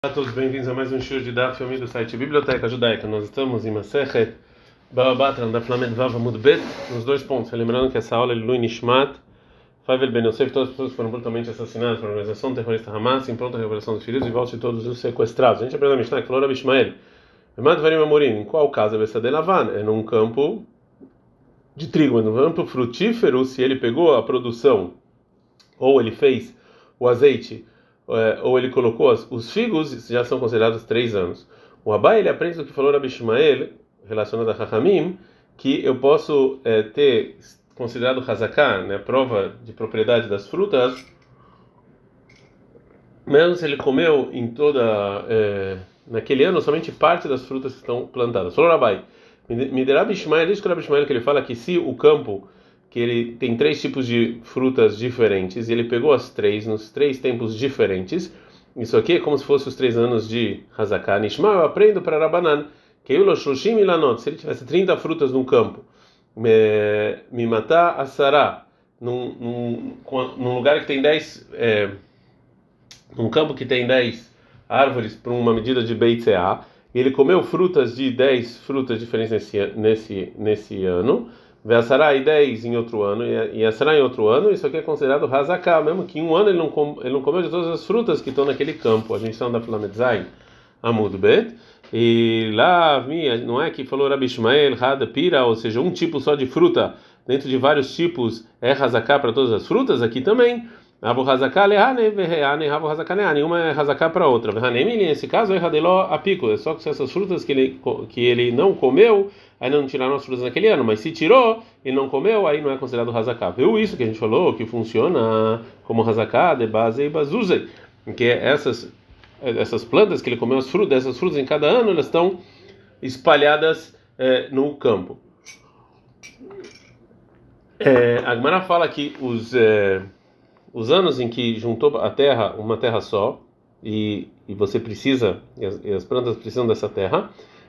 Olá a todos, bem-vindos a mais um show de Daf Yomi do site Biblioteca Judaica. Nós estamos em Masechet Baba Batra da Flamed Vav Amud Bet, nos dois pontos. Lembrando que essa aula é Lui Nishmat, Faivel Ben Yosef, todas as pessoas que foram brutalmente assassinadas pela organização terrorista Hamas, em pronta revelação dos filhos e volta de todos os sequestrados. A gente aprendeu a Mishnah que falou Rabi Ishmael, em qual caso é Bessa de Lavan? É num campo de trigo, é num campo frutífero, se ele pegou a produção, ou ele fez o azeite, ou ele colocou os figos, já são considerados 3 anos. O Abai, ele aprende do que falou Rabi Ishmael, relacionado a Chachamim, que eu posso ter considerado Hazaká, né, prova de propriedade das frutas, mesmo se ele comeu em naquele ano somente parte das frutas que estão plantadas. Falou Abai, me dê Rabi Ishmael, diz que o Rabi Ishmael que ele fala que se o campo que ele tem 3 tipos de frutas diferentes, e ele pegou as 3 nos 3 tempos diferentes. Isso aqui é como se fosse os 3 anos de Hazaká. Nishma, eu aprendo para Rabanan, que se ele tivesse 30 frutas num campo, me matar a Sará, num lugar que tem 10, num campo que tem 10 árvores para uma medida de Beitzeá, e ele comeu frutas de 10 frutas diferentes nesse ano, Ve'asará e 10 em outro ano, e Asará em outro ano, isso aqui é considerado Hazaká, mesmo que em um ano ele não comeu de todas as frutas que estão naquele campo. A gente está na Flamed Zayin, Amud Bet, e lá, não é que falou Rabi Ishmael, Hada Pira, ou seja, um tipo só de fruta, dentro de vários tipos, é Hazaká para todas as frutas, aqui também. Rabu Hazaká lehane, veheane, Rabu Hazaká lehane, uma é Hazaká para outra. Vehanem, nesse caso, é Hadeló apico, é só que essas frutas que ele não comeu, aí não tiraram as frutas naquele ano, mas se tirou e não comeu, aí não é considerado Hazaká. Viu isso que a gente falou, que funciona como Hazaká de base e bazuzei, que essas plantas que ele comeu, essas frutas em cada ano, elas estão espalhadas no campo. A Gemara fala que os anos em que juntou a terra, uma terra só, e você precisa, e as plantas precisam dessa terra,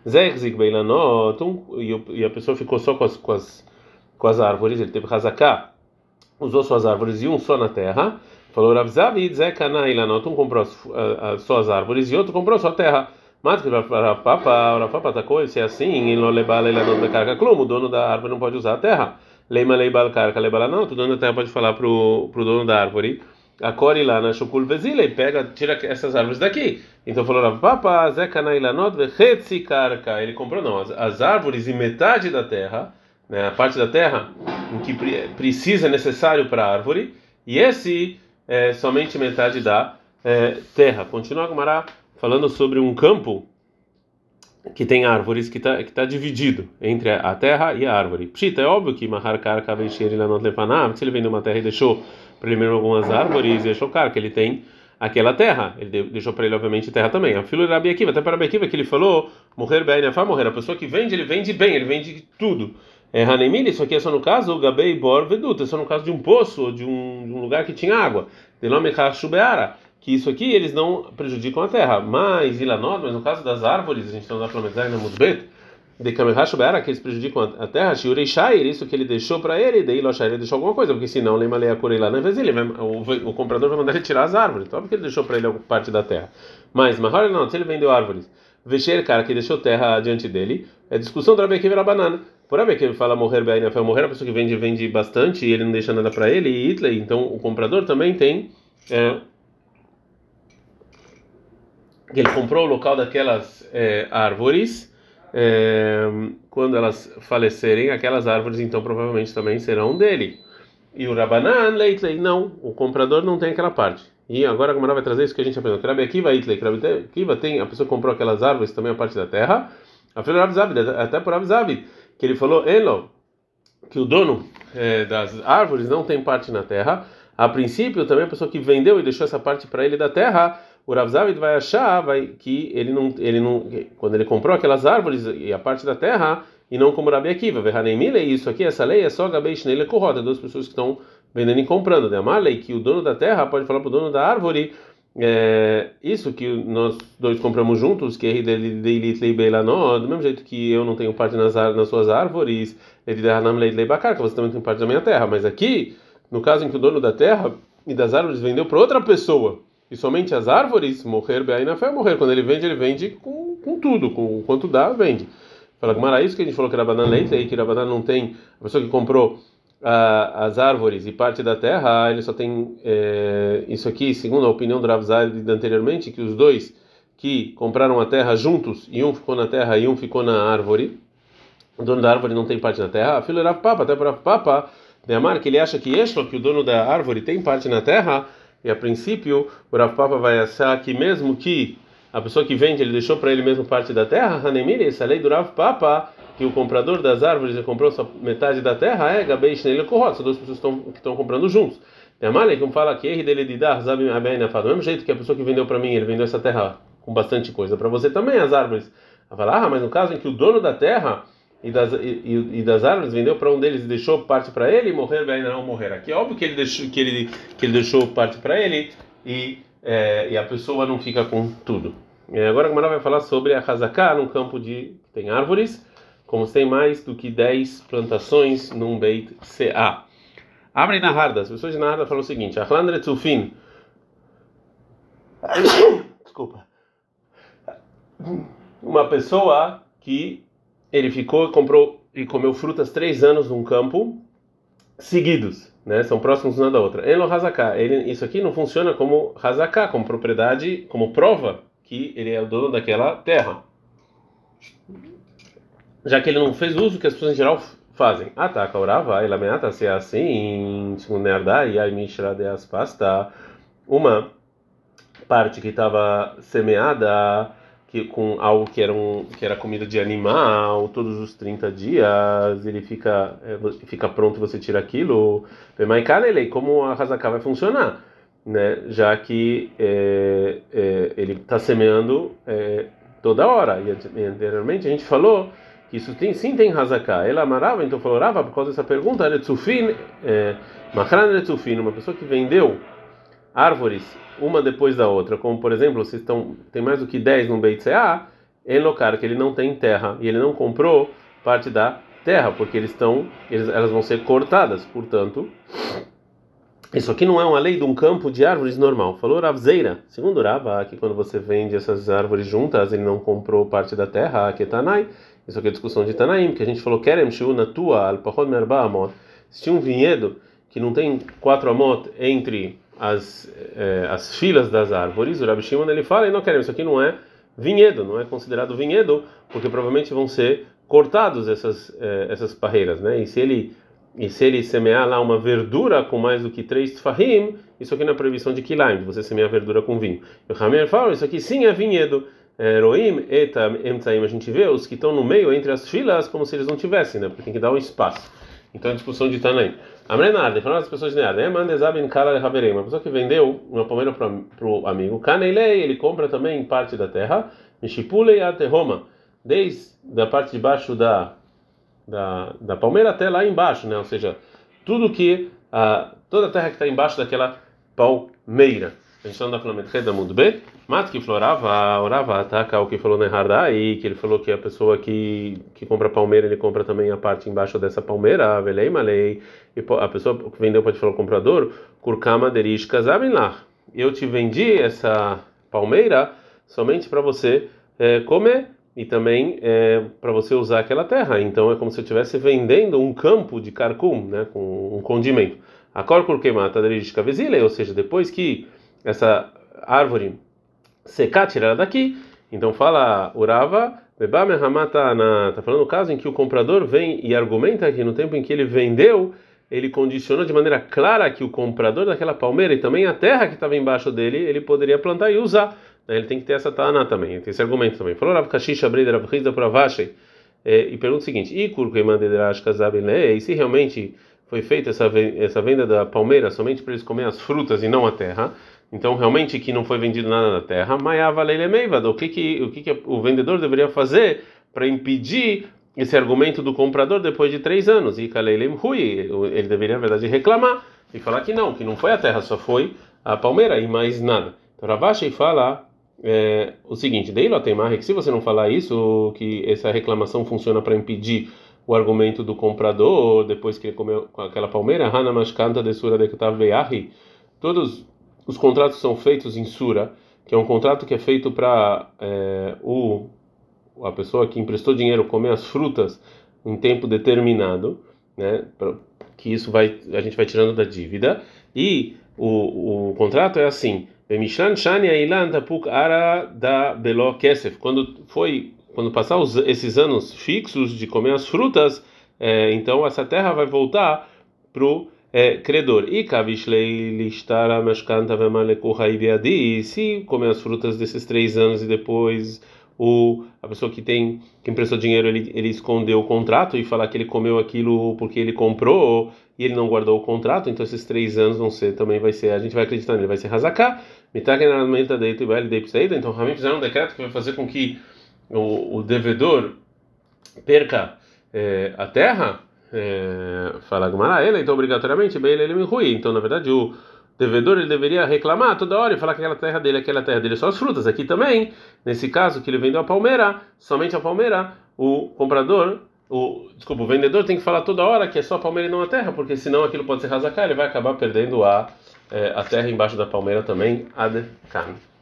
e a pessoa ficou só com as árvores, ele teve Hazaká, usou suas árvores e um só na terra, falou Rav Zavid, um comprou só as árvores e outro comprou só a terra. Mas o Rav Papa atacou, se é assim, o dono da árvore não pode usar a terra. Leima leibal carca leibala não, o dono da terra pode falar pro dono da árvore, acore lá na chukul vezila e tira essas árvores daqui. Então falou Rav Papa, zekana ilanot vechetzi carca. Ele comprou não, as árvores e metade da terra, né, a parte da terra em que precisa, necessário para a árvore, e esse é somente metade da terra. Continua a Gemara falando sobre um campo que tem árvores que tá dividido entre a terra e a árvore. Pshita, é óbvio que mahar karka veishir ilanot lefanav, se ele vendeu uma terra e deixou para ele mesmo algumas árvores, e deixou karka, ele tem aquela terra, ele deixou para ele obviamente terra também. A filho de Rabi Akiva, até para Rabi Akiva que ele falou, morrer bem, morrer, a pessoa que vende, ele vende bem, ele vende tudo. Hanemili, isso aqui é só no caso, o Gabei Bor Vedut, é só no caso de um poço, ou de um lugar que tinha água. Delome Kashubeara, que isso aqui eles não prejudicam a terra. Mas no caso das árvores, a gente está na Flamezai na Mudbet, de Kamehashubeara, que eles prejudicam a terra, Shiurei Shair, isso que ele deixou para ele, daí Loshair ele deixou alguma coisa, porque senão Leimalei Akurei lá na vez o comprador vai mandar retirar as árvores, então porque ele deixou para ele alguma parte da terra. Mas Mahar não, se ele vendeu árvores, Vesher, cara, que deixou terra diante dele, é discussão do Rabi Akiva era banana. Por Rabi Akiva fala morrer bem, morrer a pessoa que vende bastante e ele não deixa nada para ele, e Itley, então o comprador também tem que ele comprou o local daquelas árvores, quando elas falecerem, aquelas árvores então provavelmente também serão dele. E o Rabanan Leitley, não, o comprador não tem aquela parte. E agora a Gemara vai trazer isso que a gente aprendeu. Rabi Akiva Itley, Rabi Akiva tem a pessoa que comprou aquelas árvores também a parte da terra. A filha Rav Zabid, até por Rav Zabid, que ele falou que o dono das árvores não tem parte na terra. A princípio também a pessoa que vendeu e deixou essa parte para ele da terra, o Rav Zavid vai achar que ele não, quando ele comprou aquelas árvores e a parte da terra, e não como Rabi Akiva, isso aqui, essa lei é só Gabei Shnei Lekorot, duas pessoas que estão vendendo e comprando. A lei que o dono da terra pode falar para o dono da árvore, isso que nós dois compramos juntos, que é do mesmo jeito que eu não tenho parte nas suas árvores, que você também tem parte da minha terra, mas aqui, no caso em que o dono da terra e das árvores vendeu para outra pessoa, e somente as árvores, morrer bem na fé, morrer. Quando ele vende com tudo, com quanto dá, vende. Fala Gemara, isso que a gente falou que era banana leite, aí que era banana não tem, a pessoa que comprou as árvores e parte da terra, ele só tem isso aqui, segundo a opinião do Rav Zaid anteriormente, que os dois que compraram a terra juntos, e um ficou na terra e um ficou na árvore, o dono da árvore não tem parte na terra, a filha Rav Papa, até para Rav Papa, Neamar, que ele acha que que o dono da árvore tem parte na terra, e a princípio o Rav Papa vai achar que mesmo que a pessoa que vende, ele deixou para ele mesmo parte da terra, Hanemiri, essa lei do Rav Papa, que o comprador das árvores ele comprou só metade da terra, Gabei Shnei Korot, são duas pessoas que estão comprando juntos. Neamar, como fala que ele dele de dar, Zabim Abein Afad, do mesmo jeito que a pessoa que vendeu para mim, ele vendeu essa terra com bastante coisa, para você também as árvores. Ela fala, mas no caso em que o dono da terra e das árvores vendeu para um deles e deixou parte para ele, morrer vai não morrer. Aqui é óbvio que ele deixou parte para ele e a pessoa não fica com tudo. Agora a Gemara vai falar sobre a Hazaká num campo que tem árvores, como se tem mais do que 10 plantações num Beit Seá. Abre na Harda, as pessoas de Narda falam o seguinte: Achlandre Tzufin. Desculpa. Uma pessoa que ele comprou e comeu frutas 3 anos num campo seguidos, né? São próximos uma da outra. Elo Hazaká. Isso aqui não funciona como Hazaká, como propriedade, como prova que ele é o dono daquela terra, já que ele não fez uso que as pessoas em geral fazem. Tá, Kaurava, ela meata se é assim, segundo Nerdá, e aí Mishra de Aspasta, uma parte que estava semeada com algo que era comida de animal, todos os 30 dias, ele fica pronto e você tira aquilo. Como a Hazaká vai funcionar? Né? Já que ele está semeando toda hora. E anteriormente a gente falou que isso sim tem Hazaká. Ela amarava, então falou, por causa dessa pergunta, uma pessoa que vendeu árvores uma depois da outra, como por exemplo, tem mais do que 10 no Beit Seá, que ele não tem terra e ele não comprou parte da terra, porque elas vão ser cortadas, portanto, isso aqui não é uma lei de um campo de árvores normal. Falou Rav Zeira, segundo Rava, que quando você vende essas árvores juntas, ele não comprou parte da terra, que é Tanai. Isso aqui é discussão de Tanaim, que a gente falou, Kerem Shiu na tua, al pachod merba amot. Se tinha um vinhedo que não tem 4 amot entre as filas das árvores, o Rabi Shimon ele fala, e não queremos, isso aqui não é vinhedo, não é considerado vinhedo, porque provavelmente vão ser cortados essas parreiras, né? E se ele semear lá uma verdura com mais do que 3 tfahim, isso aqui não é proibição de kilaim, de você semear verdura com vinho. E o Hamir fala, isso aqui sim é vinhedo. Roim eta emtsaim, a gente vê os que estão no meio entre as filas como se eles não tivessem, né? Porque tem que dar um espaço. Então a discussão de Tanaim. Amrenarde, falando as pessoas de Nearde, uma pessoa que vendeu uma palmeira para o amigo, Kaneilei, ele compra também parte da terra, Mishipulei aterroma, desde a parte de baixo da palmeira até lá embaixo, né? Ou seja, toda a terra que está embaixo daquela palmeira. A gente está falando da Mundo B, Mat que orava, ataca o que falou na Hardai, que ele falou que a pessoa que compra palmeira, ele compra também a parte embaixo dessa palmeira, velei malei, e a pessoa que vendeu pode falar o comprador, kurkama derish kazabin lá. Eu te vendi essa palmeira somente para você comer e também para você usar aquela terra. Então é como se eu estivesse vendendo um campo de carcum, né, com um condimento. A cor kurkemata derish kavezile, ou seja, depois que essa árvore secar, tirar ela daqui. Então fala Urava, está falando o caso em que o comprador vem e argumenta que no tempo em que ele vendeu, ele condicionou de maneira clara que o comprador daquela palmeira e também a terra que estava embaixo dele, ele poderia plantar e usar. Ele tem que ter essa taná também, tem esse argumento também. Falou Rav Kashish Abreida Rav Chizda por Avashei, e pergunta o seguinte: e se realmente foi feita essa venda da palmeira somente para eles comerem as frutas e não a terra? Então, realmente que não foi vendido nada na terra, o que o vendedor deveria fazer para impedir esse argumento do comprador depois de 3 anos? E ele deveria, na verdade, reclamar e falar que não foi a terra, só foi a palmeira e mais nada. Então, Ravashi fala o seguinte: que se você não falar isso, que essa reclamação funciona para impedir o argumento do comprador depois que ele comeu aquela palmeira, todos os contratos são feitos em sura, que é um contrato que é feito para a pessoa que emprestou dinheiro comer as frutas em tempo determinado, né? Que isso a gente vai tirando da dívida. E o contrato é assim: Bemishan Shani Ailan Tapuk Ara da Belo Kesef. Quando passar esses anos fixos de comer as frutas, então essa terra vai voltar pro credor. E Kavishlei Listara Mashkanta Vemalekuha Ibiadi. Se comer as frutas desses 3 anos e depois a pessoa que emprestou dinheiro, ele escondeu o contrato e falar que ele comeu aquilo porque ele comprou e ele não guardou o contrato, então esses 3 anos a gente vai acreditar nele, vai ser Hazaká, então Ramim fizeram um decreto que vai fazer com que o devedor perca a terra, fala Gumara, então obrigatoriamente, bem ele me ruim. Então, na verdade, o devedor ele deveria reclamar toda hora e falar que aquela terra dele é só as frutas. Aqui também, nesse caso que ele vendeu a palmeira, somente a palmeira, o vendedor tem que falar toda hora que é só a palmeira e não a terra, porque senão aquilo pode ser razaká, ele vai acabar perdendo a terra embaixo da palmeira também, ad kan.